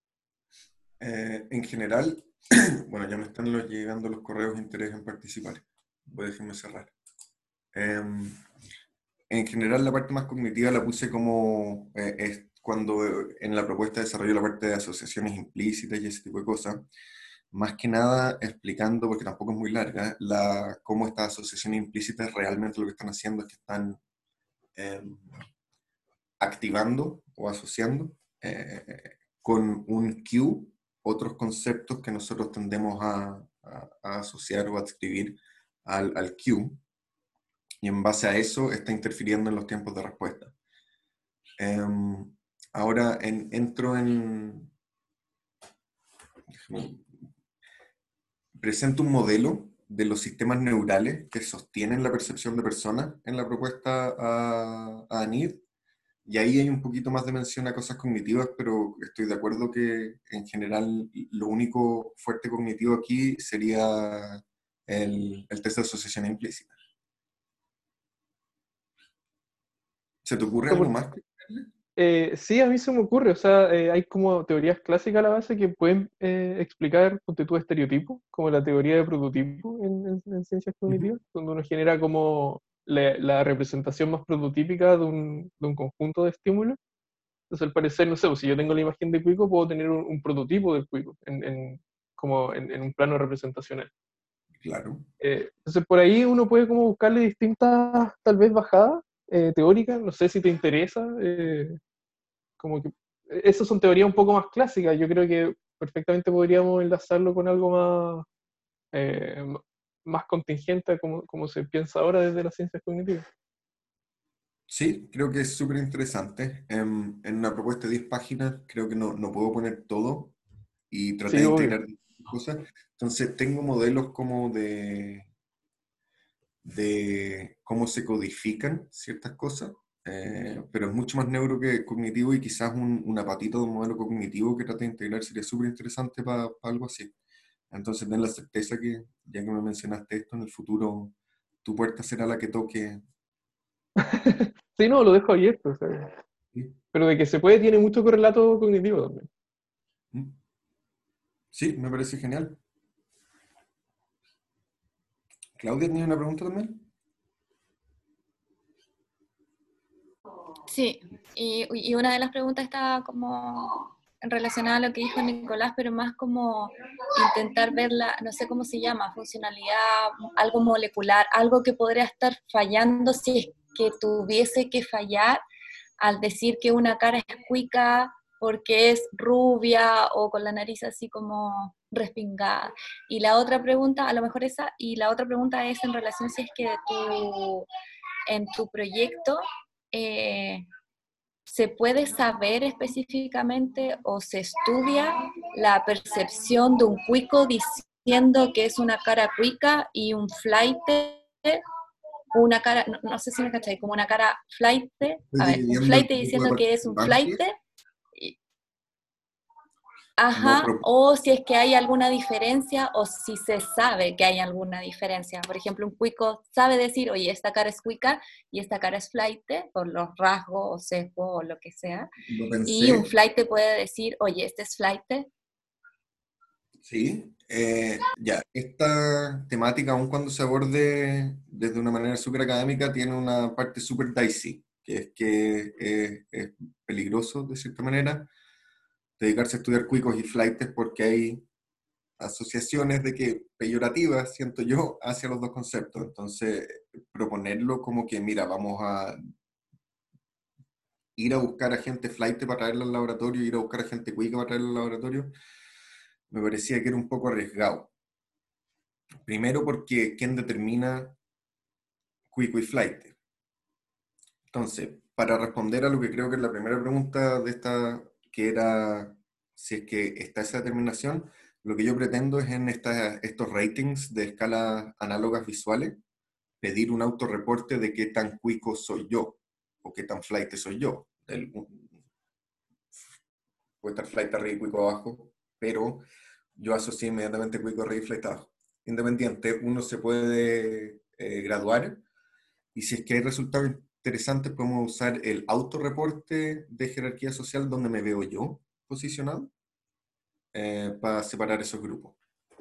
en general, bueno, ya me están llegando los correos de interés en participar. Voy a dejarme cerrar. En general, la parte más cognitiva la puse como es cuando en la propuesta desarrollo la parte de asociaciones implícitas y ese tipo de cosas. Más que nada explicando, porque tampoco es muy larga, cómo estas asociaciones implícitas realmente lo que están haciendo es que están eh, activando o asociando con un cue otros conceptos que nosotros tendemos a asociar o a adscribir al cue, y en base a eso está interfiriendo en los tiempos de respuesta. Ahora entro en... Presento un modelo de los sistemas neurales que sostienen la percepción de personas en la propuesta a ANID, y ahí hay un poquito más de mención a cosas cognitivas, pero estoy de acuerdo que en general lo único fuerte cognitivo aquí sería el test de asociación implícita. ¿Se te ocurre algo más? Sí, a mí se me ocurre, o sea, hay como teorías clásicas a la base que pueden explicar, ponte tú, estereotipos, como la teoría de prototipo en ciencias Ujú. cognitivas, donde uno genera como la representación más prototípica de un conjunto de estímulos. Entonces, al parecer, no sé, pues, si yo tengo la imagen de cuico, puedo tener un prototipo del cuico, como en un plano representacional. Claro. Entonces, por ahí uno puede como buscarle distintas, tal vez, bajadas teóricas, no sé si te interesa, como que esas son teorías un poco más clásicas. Yo creo que perfectamente podríamos enlazarlo con algo eh, más contingente, como se piensa ahora desde las ciencias cognitivas. Sí, creo que es súper interesante. En una propuesta de 10 páginas creo que no puedo poner todo y traté Sí, de obvio. integrar cosas. Entonces tengo modelos como de cómo se codifican ciertas cosas, pero es mucho más neuro que cognitivo, y quizás una patita de un modelo cognitivo que trate de integrar sería súper interesante para algo así. Entonces ten la certeza que, ya que me mencionaste esto, en el futuro tu puerta será la que toque. Sí, no, lo dejo abierto. O sea, ¿Sí? pero de que se puede, tiene mucho correlato cognitivo también. ¿Mm? Sí, me parece genial. Claudia, ¿tenía una pregunta también? Sí, y una de las preguntas estaba como relacionada a lo que dijo Nicolás, pero más como intentar verla, no sé cómo se llama, funcionalidad, algo molecular, algo que podría estar fallando si es que tuviese que fallar al decir que una cara es cuica porque es rubia o con la nariz así como respingada. Y la otra pregunta, a lo mejor esa, y la otra pregunta es en relación si es que en tu proyecto se puede saber específicamente o se estudia la percepción de un cuico diciendo que es una cara cuica y un flaite, una cara, no, no sé si me cacháis, como una cara flaite, Estoy a ver, un dividiendo el flaite grupo de diciendo que es un participantes. flaite, Como ajá, o si es que hay alguna diferencia o si se sabe que hay alguna diferencia. Por ejemplo, un cuico sabe decir, oye, esta cara es cuica y esta cara es flaite, por los rasgos o sesgo o lo que sea. lo Y un pensé, flaite puede decir, oye, este es flaite. sí. Ya, esta temática, aun cuando se aborde desde una manera súper académica, tiene una parte súper dicey, que es que es peligroso, de cierta manera, dedicarse a estudiar cuicos y flaites porque hay asociaciones de que peyorativas, siento yo, hacia los dos conceptos. Entonces, proponerlo como que, mira, vamos a ir a buscar a gente flaite para traerla al laboratorio, ir a buscar a gente cuica para traerla al laboratorio, me parecía que era un poco arriesgado. Primero porque ¿quién determina cuico y flaite? Entonces, para responder a lo que creo que es la primera pregunta de esta, que era si es que está esa determinación, lo que yo pretendo es en estos ratings de escalas análogas visuales, pedir un autorreporte de qué tan cuico soy yo, o qué tan flaite soy yo. Puede estar flight arriba y cuico abajo, pero yo asocié inmediatamente cuico arriba y flight abajo. Independiente, uno se puede graduar, y si es que hay resultados interesantes, podemos usar el autorreporte de jerarquía social donde me veo yo posicionado, para separar esos grupos.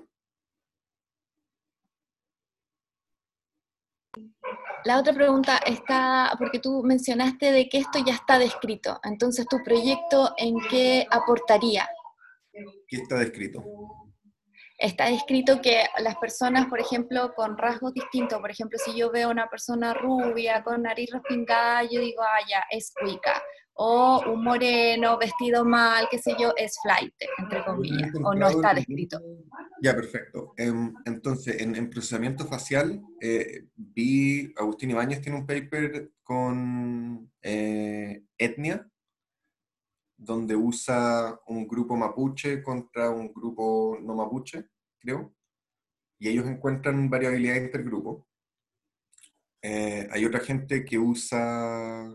La otra pregunta está, porque tú mencionaste de que esto ya está descrito, entonces tu proyecto ¿en qué aportaría? ¿Qué está descrito? Está descrito que las personas, por ejemplo, con rasgos distintos, por ejemplo, si yo veo una persona rubia con nariz respingada, yo digo, ah, ya, es cuica. O un moreno vestido mal, qué sé yo, es flight, entre Yo no he comillas, o no encontrado está el descrito. Ya, perfecto. Entonces, en procesamiento facial, vi, Agustín Ibáñez tiene un paper con etnia, donde usa un grupo mapuche contra un grupo no mapuche, creo, y ellos encuentran variabilidad intergrupo. Hay otra gente que usa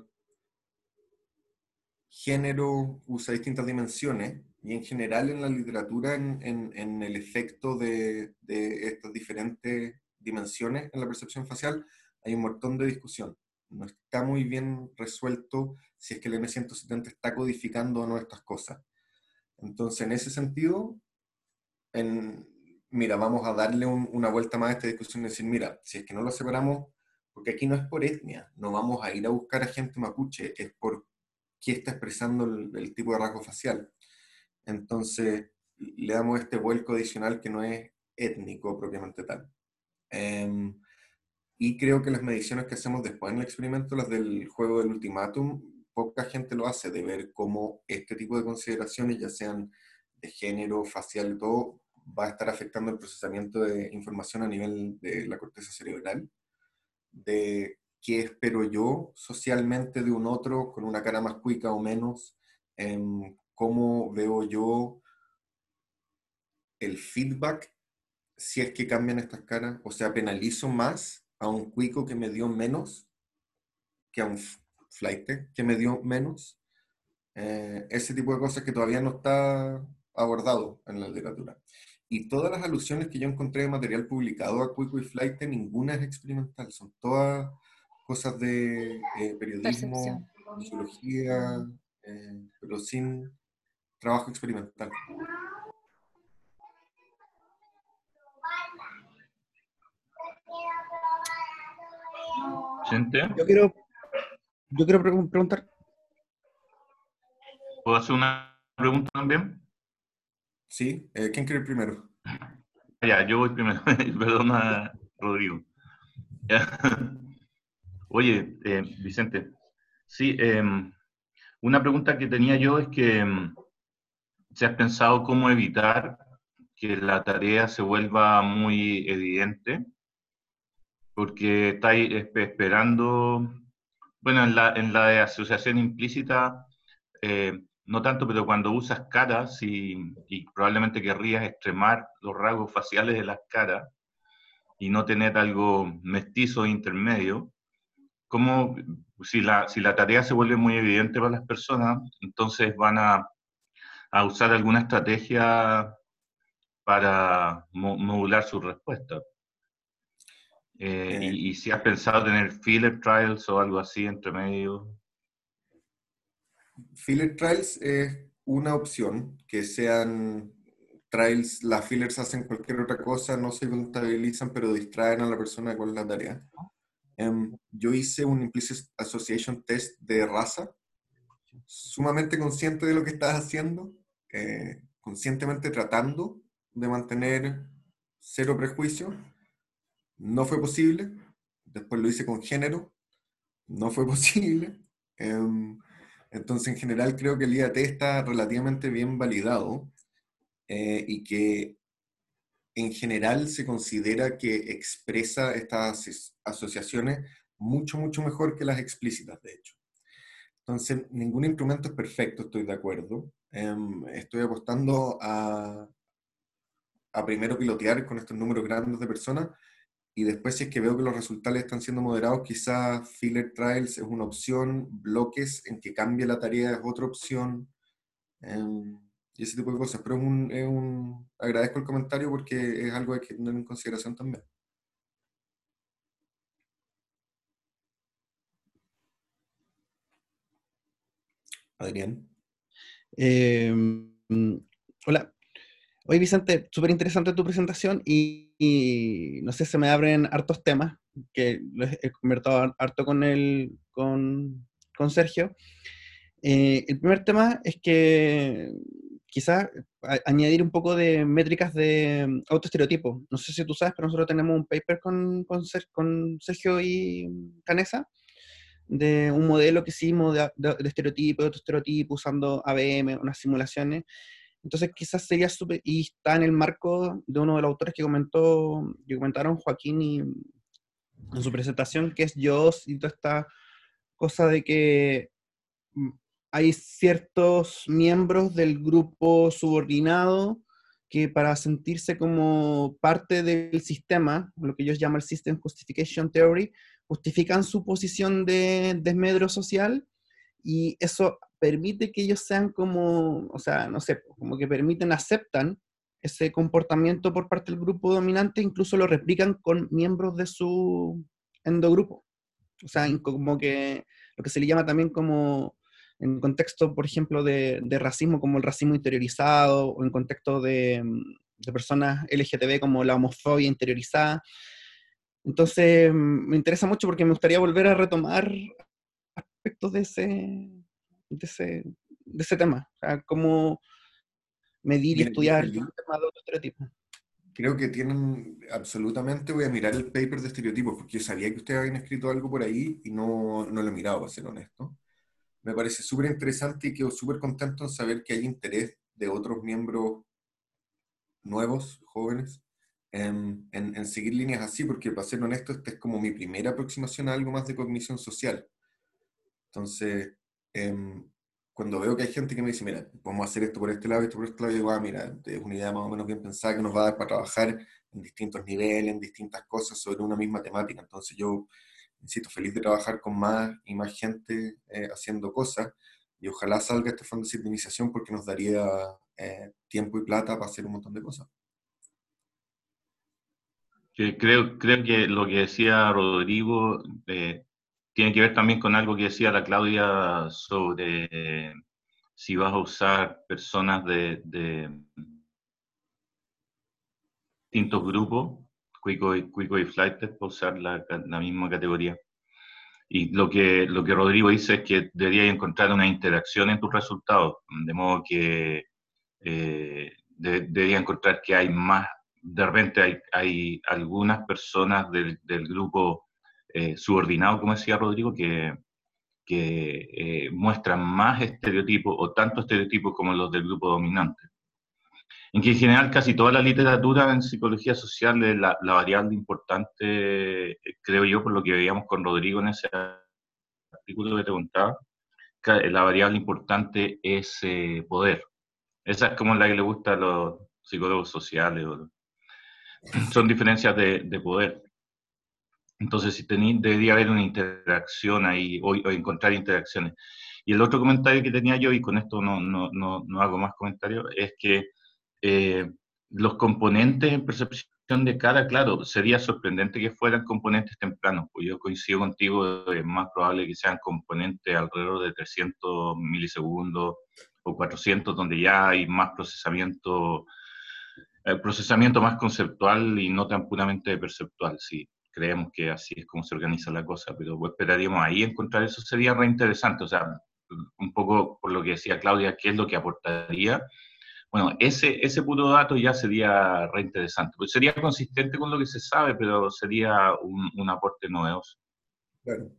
género, usa distintas dimensiones, y en general en la literatura, en el efecto de estas diferentes dimensiones en la percepción facial, hay un montón de discusión. No está muy bien resuelto si es que el M170 está codificando o no estas cosas. Entonces, en ese sentido, mira, vamos a darle una vuelta más a esta discusión y decir, mira, si es que no lo separamos, porque aquí no es por etnia, no vamos a ir a buscar a gente mapuche, es por qué está expresando el tipo de rasgo facial. Entonces, le damos este vuelco adicional que no es étnico propiamente tal. Y creo que las mediciones que hacemos después en el experimento, las del juego del ultimátum, poca gente lo hace, de ver cómo este tipo de consideraciones, ya sean de género, facial y todo, va a estar afectando el procesamiento de información a nivel de la corteza cerebral, de qué espero yo socialmente de un otro con una cara más cuica o menos, cómo veo yo el feedback si es que cambian estas caras, o sea, penalizo más a un cuico que me dio menos que a un flaite que me dio menos. Ese tipo de cosas que todavía no está abordado en la literatura. Y todas las alusiones que yo encontré de material publicado a cuico y flaite, ninguna es experimental, son todas cosas de periodismo, Percepción. sociología, pero sin trabajo experimental. Gente, Yo quiero, yo quiero preguntar, ¿puedo hacer una pregunta también? Sí, ¿quién quiere ir primero? Ya, yo voy primero. Perdona, Rodrigo. Oye, Vicente, sí, una pregunta que tenía yo es que ¿se has pensado cómo evitar que la tarea se vuelva muy evidente? Porque estáis esperando, bueno, en la de asociación implícita, no tanto, pero cuando usas caras y probablemente querrías extremar los rasgos faciales de las caras y no tener algo mestizo e intermedio, ¿cómo, si la tarea se vuelve muy evidente para las personas, entonces van a usar alguna estrategia para modular su respuesta? Eh, Y si has pensado tener filler trials o algo así entre medio. Filler trials es una opción, que sean trials, las fillers hacen cualquier otra cosa, no se contabilizan, pero distraen a la persona de cuál es la tarea. Yo hice un Implicit Association Test de raza, sumamente consciente de lo que estás haciendo, conscientemente tratando de mantener cero prejuicio. No fue posible. Después lo hice con género, no fue posible. Em, entonces, en general, creo que el IAT está relativamente bien validado, y que en general se considera que expresa estas asociaciones mucho, mucho mejor que las explícitas, de hecho. Entonces, ningún instrumento es perfecto, estoy de acuerdo. Estoy apostando a primero pilotear con estos números grandes de personas, y después, si es que veo que los resultados están siendo moderados, quizás filler trials es una opción, bloques en que cambie la tarea es otra opción, y ese tipo de cosas. Pero agradezco el comentario porque es algo que tener en consideración también. Adrián. Eh, Hola. Oye, Vicente, súper interesante tu presentación y no sé, se me abren hartos temas que los he conversado harto con Sergio. El primer tema es que quizás añadir un poco de métricas de autoestereotipo. No sé si tú sabes, pero nosotros tenemos un paper con Sergio y Canesa de un modelo que hicimos de estereotipo, de autoestereotipo, usando ABM, unas simulaciones. Entonces quizás sería súper, y está en el marco de uno de los autores que comentaron Joaquín y, en su presentación, que es Joss y toda esta cosa de que mm, hay ciertos miembros del grupo subordinado que para sentirse como parte del sistema, lo que ellos llaman el System Justification Theory, justifican su posición de desmedro social y eso permite que ellos sean como, o sea, no sé, como que permiten, aceptan ese comportamiento por parte del grupo dominante, incluso lo replican con miembros de su endogrupo. O sea, como que lo que se le llama también como, en contexto, por ejemplo, de racismo, como el racismo interiorizado, o en contexto de personas LGTB, como la homofobia interiorizada. Entonces, me interesa mucho porque me gustaría volver a retomar aspectos de ese, de ese tema. O sea, cómo medir y Mira, yo estudiar el feliz. tema de autoestereotipos. Creo que tienen, absolutamente voy a mirar el paper de estereotipos, porque yo sabía que ustedes habían escrito algo por ahí y no lo he mirado, para ser honesto. Me parece súper interesante y quedo súper contento en saber que hay interés de otros miembros nuevos, jóvenes, en seguir líneas así, porque para ser honesto, esta es como mi primera aproximación a algo más de cognición social. Entonces, cuando veo que hay gente que me dice, mira, podemos hacer esto por este lado, esto por este lado, yo digo, mira, es una idea más o menos bien pensada que nos va a dar para trabajar en distintos niveles, en distintas cosas sobre una misma temática. Entonces yo, insisto, feliz de trabajar con más y más gente haciendo cosas, y ojalá salga este fondo de civilización porque nos daría tiempo y plata para hacer un montón de cosas. Que creo que lo que decía Rodrigo tiene que ver también con algo que decía la Claudia sobre si vas a usar personas de distintos grupos, Cuico y Flighted, para usar la misma categoría. Y lo que Rodrigo dice es que deberías encontrar una interacción en tus resultados, de modo que debería encontrar que hay más, de repente hay algunas personas del grupo subordinado, como decía Rodrigo, que muestran más estereotipos o tanto estereotipos como los del grupo dominante. En que en general casi toda la literatura en psicología social es la variable importante, creo yo, por lo que veíamos con Rodrigo en ese artículo que te contaba, la variable importante es poder. Esa es como la que le gusta a los psicólogos sociales. Son diferencias de poder. Entonces, si debería haber una interacción ahí, o encontrar interacciones. Y el otro comentario que tenía yo, y con esto no hago más comentarios, es que los componentes en percepción de cara, claro, sería sorprendente que fueran componentes tempranos, pues yo coincido contigo, es más probable que sean componentes alrededor de 300 milisegundos o 400, donde ya hay más procesamiento más conceptual y no tan puramente perceptual, sí. Creemos que así es como se organiza la cosa, pero pues esperaríamos ahí encontrar eso, sería re interesante, o sea, un poco por lo que decía Claudia, ¿qué es lo que aportaría? Bueno, ese puro dato ya sería re interesante, pues sería consistente con lo que se sabe, pero sería un aporte novedoso. Claro.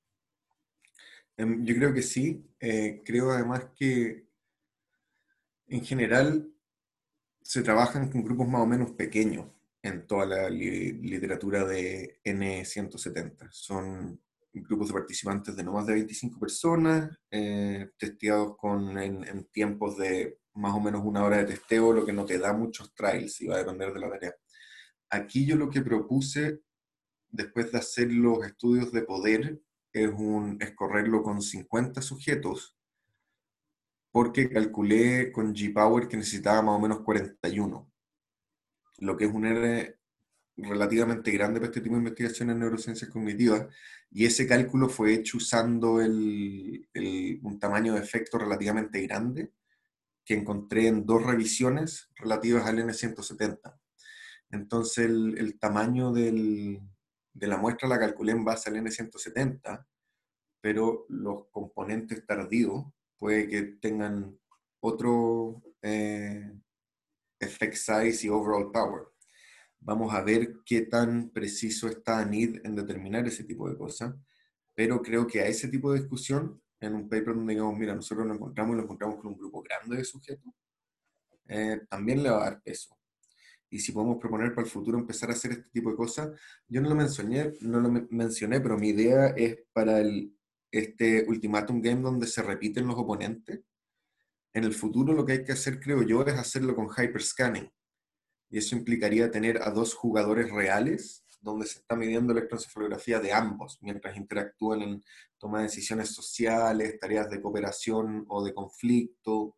Yo creo que sí. Creo además que en general se trabajan con grupos más o menos pequeños en toda la literatura de N170. Son grupos de participantes de no más de 25 personas, testeados en tiempos de más o menos 1 hora de testeo, lo que no te da muchos trials y va a depender de la tarea. Aquí yo lo que propuse, después de hacer los estudios de poder, es correrlo con 50 sujetos, porque calculé con G-Power que necesitaba más o menos 41, lo que es un R relativamente grande para este tipo de investigación en neurociencias cognitivas, y ese cálculo fue hecho usando un tamaño de efecto relativamente grande que encontré en 2 revisiones relativas al N170. Entonces el tamaño de la muestra la calculé en base al N170, pero los componentes tardíos puede que tengan otro effect size y overall power. Vamos a ver qué tan preciso está ANID en determinar ese tipo de cosas, pero creo que a ese tipo de discusión, en un paper donde digamos, mira, nosotros lo encontramos con un grupo grande de sujetos, también le va a dar peso. Y si podemos proponer para el futuro empezar a hacer este tipo de cosas, yo no lo mencioné, pero mi idea es para este Ultimatum Game donde se repiten los oponentes. En el futuro lo que hay que hacer, creo yo, es hacerlo con hyperscanning. Y eso implicaría tener a 2 jugadores reales, donde se está midiendo la electroencefalografía de ambos, mientras interactúan en toma de decisiones sociales, tareas de cooperación o de conflicto.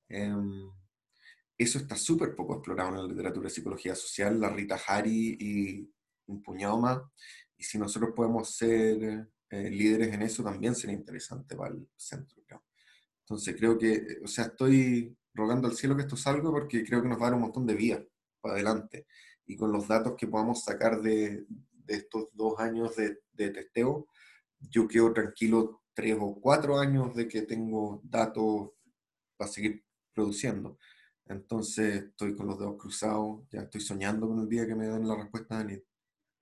Eso está súper poco explorado en la literatura de psicología social, la Rita Hari y un puñado más. Y si nosotros podemos ser líderes en eso, también sería interesante para el centro, creo. Entonces creo que, o sea, estoy rogando al cielo que esto salga porque creo que nos va a dar un montón de vías para adelante. Y con los datos que podamos sacar de estos 2 años de testeo, yo quedo tranquilo 3 o 4 años de que tengo datos para seguir produciendo. Entonces estoy con los dedos cruzados, ya estoy soñando con el día que me den la respuesta de Anit.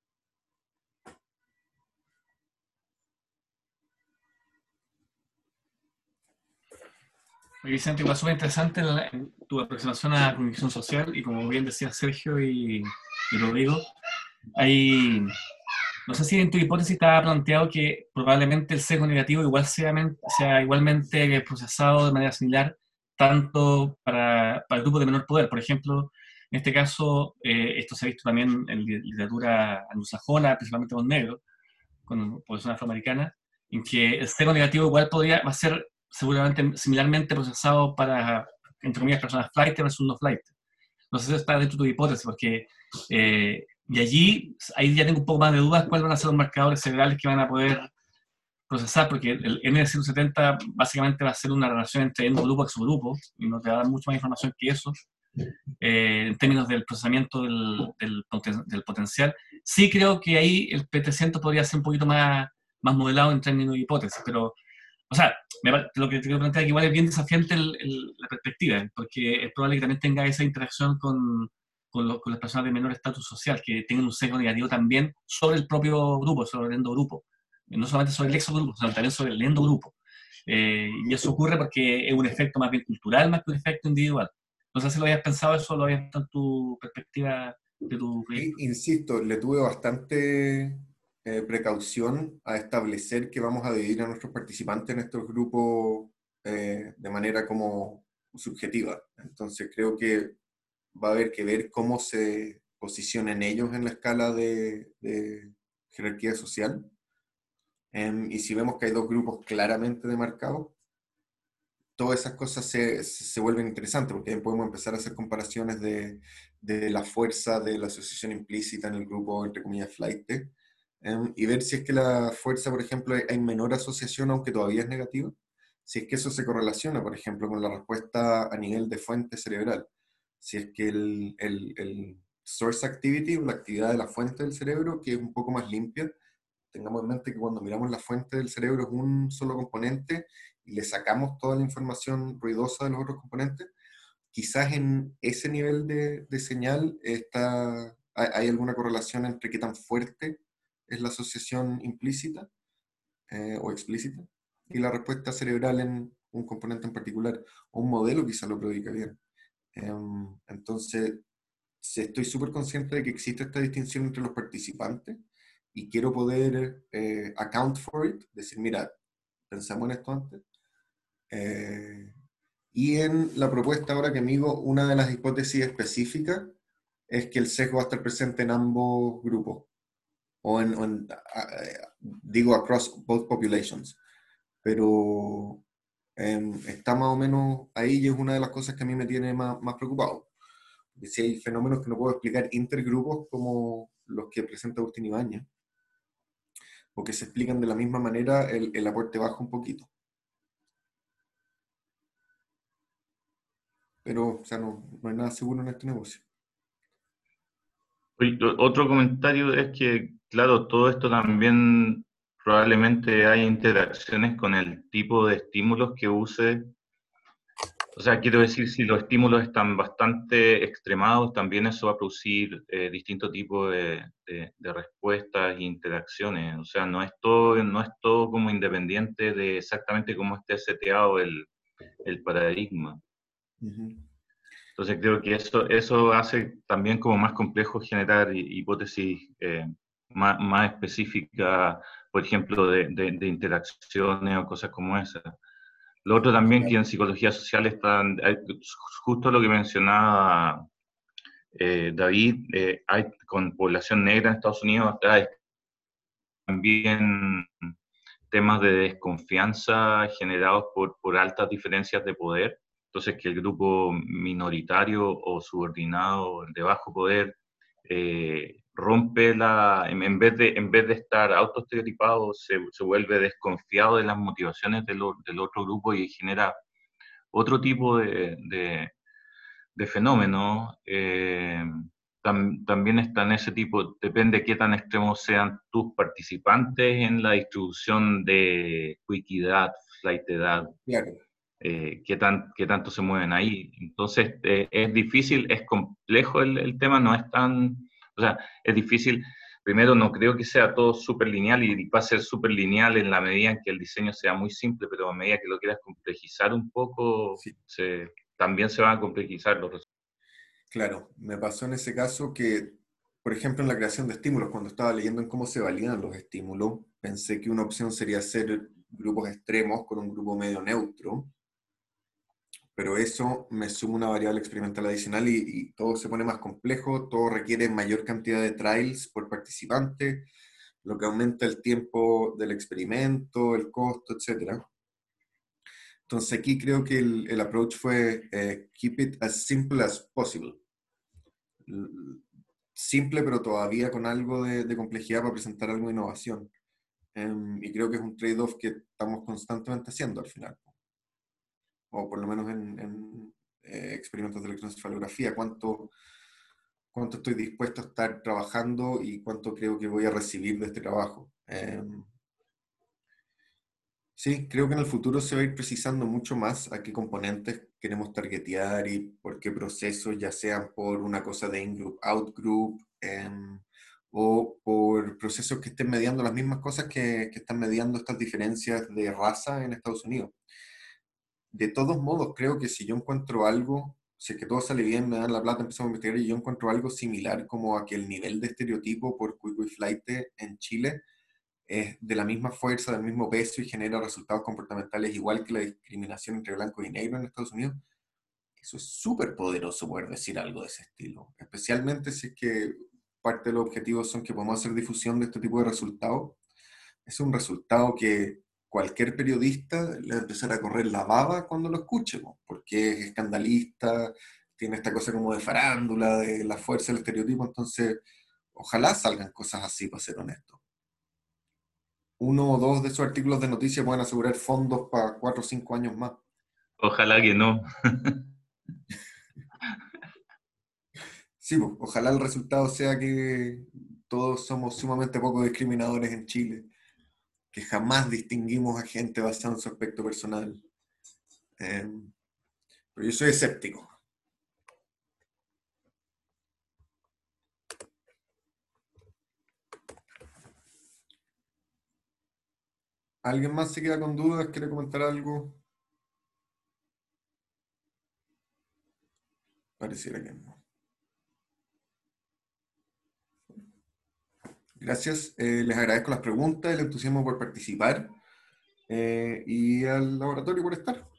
Vicente, igual súper interesante en tu aproximación a la cognición social, y como bien decía Sergio y Rodrigo, hay, no sé si en tu hipótesis estaba planteado que probablemente el sesgo negativo igual sea igualmente procesado de manera similar, tanto para el grupo de menor poder. Por ejemplo, en este caso, esto se ha visto también en literatura anglosajona, principalmente con negros, con población afroamericana, en que el sesgo negativo igual va a ser seguramente similarmente procesado para, entre comillas, personas flight versus no flight. No sé si está dentro de tu hipótesis, porque y allí, ahí ya tengo un poco más de dudas cuáles van a ser los marcadores cerebrales que van a poder procesar, porque el N170 básicamente va a ser una relación entre endogrupo y exogrupo, y no te va a dar mucha más información que eso, en términos del procesamiento del potencial. Sí creo que ahí el P300 podría ser un poquito más más modelado en términos de hipótesis, pero, o sea, lo que te quiero plantear es que igual es bien desafiante la perspectiva, porque es probable que también tenga esa interacción con las personas de menor estatus social, que tienen un sesgo negativo también sobre el propio grupo, sobre el endogrupo. No solamente sobre el exogrupo, sino también sobre el endogrupo. Y eso ocurre porque es un efecto más bien cultural más que un efecto individual. No sé si lo habías pensado eso, lo habías visto en tu perspectiva de tu proyecto. Y, insisto, le tuve bastante precaución a establecer que vamos a dividir a nuestros participantes en estos grupos de manera como subjetiva. Entonces creo que va a haber que ver cómo se posicionan ellos en la escala de jerarquía social. Y si vemos que hay dos grupos claramente demarcados, todas esas cosas se vuelven interesantes, porque ahí podemos empezar a hacer comparaciones de la fuerza de la asociación implícita en el grupo, entre comillas, flight, y ver si es que la fuerza, por ejemplo, hay menor asociación, aunque todavía es negativa, si es que eso se correlaciona, por ejemplo, con la respuesta a nivel de fuente cerebral, si es que el source activity, o la actividad de la fuente del cerebro, que es un poco más limpia, tengamos en mente que cuando miramos la fuente del cerebro es un solo componente y le sacamos toda la información ruidosa de los otros componentes, quizás en ese nivel de señal hay alguna correlación entre qué tan fuerte es la asociación implícita o explícita y la respuesta cerebral en un componente en particular, o un modelo quizás lo predica bien. Entonces, estoy súper consciente de que existe esta distinción entre los participantes y quiero poder account for it, decir, mira, pensamos en esto antes. Y en la propuesta ahora que migo, una de las hipótesis específicas es que el sesgo va a estar presente en ambos grupos, digo, across both populations, pero está más o menos ahí y es una de las cosas que a mí me tiene más preocupado. Porque si hay fenómenos que no puedo explicar intergrupos como los que presenta Agustín Ibáñez, o que se explican de la misma manera, el aporte baja un poquito. Pero, o sea, no hay nada seguro en este negocio. Oye, otro comentario es que, claro, todo esto también probablemente hay interacciones con el tipo de estímulos que use. O sea, quiero decir, si los estímulos están bastante extremados, también eso va a producir distintos tipos de respuestas e interacciones. O sea, no es todo como independiente de exactamente cómo esté seteado el paradigma. Uh-huh. Entonces creo que eso hace también como más complejo generar hipótesis más específicas, por ejemplo, de interacciones o cosas como esas. Lo otro también que en psicología social están, justo lo que mencionaba David, hay con población negra en Estados Unidos, hay también temas de desconfianza generados por altas diferencias de poder. Entonces, que el grupo minoritario o subordinado de bajo poder rompe en vez de estar autoestereotipado, se vuelve desconfiado de las motivaciones del otro grupo y genera otro tipo de fenómeno. También está en ese tipo, depende de qué tan extremos sean tus participantes en la distribución de equidad, flightedad, Claro. qué tanto se mueven ahí. Entonces, es difícil, es complejo el tema, no es tan, o sea, es difícil. Primero, no creo que sea todo súper lineal y va a ser súper lineal en la medida en que el diseño sea muy simple, pero a medida que lo quieras complejizar un poco, Sí. también se van a complejizar los resultados. Claro, me pasó en ese caso que, por ejemplo, en la creación de estímulos, cuando estaba leyendo en cómo se validan los estímulos, pensé que una opción sería hacer grupos extremos con un grupo medio neutro, pero eso me suma una variable experimental adicional y todo se pone más complejo, todo requiere mayor cantidad de trials por participante, lo que aumenta el tiempo del experimento, el costo, etc. Entonces aquí creo que el approach fue keep it as simple as possible. Simple, pero todavía con algo de complejidad para presentar algo de innovación. Y creo que es un trade-off que estamos constantemente haciendo al final. O por lo menos en experimentos de electroencefalografía. ¿Cuánto estoy dispuesto a estar trabajando y cuánto creo que voy a recibir de este trabajo? Sí, creo que en el futuro se va a ir precisando mucho más a qué componentes queremos targetear y por qué procesos, ya sean por una cosa de in-group, out-group, o por procesos que estén mediando las mismas cosas que están mediando estas diferencias de raza en Estados Unidos. De todos modos, creo que si yo encuentro algo, si es que todo sale bien, me dan la plata, empezamos a investigar y yo encuentro algo similar como a que el nivel de estereotipo por cuico y flaite en Chile es de la misma fuerza, del mismo peso y genera resultados comportamentales igual que la discriminación entre blanco y negro en Estados Unidos, eso es súper poderoso poder decir algo de ese estilo, especialmente si es que parte de los objetivos son que podamos hacer difusión de este tipo de resultados. Es un resultado que cualquier periodista le va a empezar a correr la baba cuando lo escuche, po, porque es escandalista, tiene esta cosa como de farándula, de la fuerza del estereotipo, entonces ojalá salgan cosas así, para ser honesto. Uno o dos de esos artículos de noticias pueden asegurar fondos para 4 o 5 años más. Ojalá que no. Sí, pues, ojalá el resultado sea que todos somos sumamente poco discriminadores en Chile, que jamás distinguimos a gente basada en su aspecto personal. Eh, pero yo soy escéptico. ¿Alguien más se queda con dudas? ¿Quiere comentar algo? Pareciera que no. Gracias. Les agradezco las preguntas, el entusiasmo por participar y al laboratorio por estar.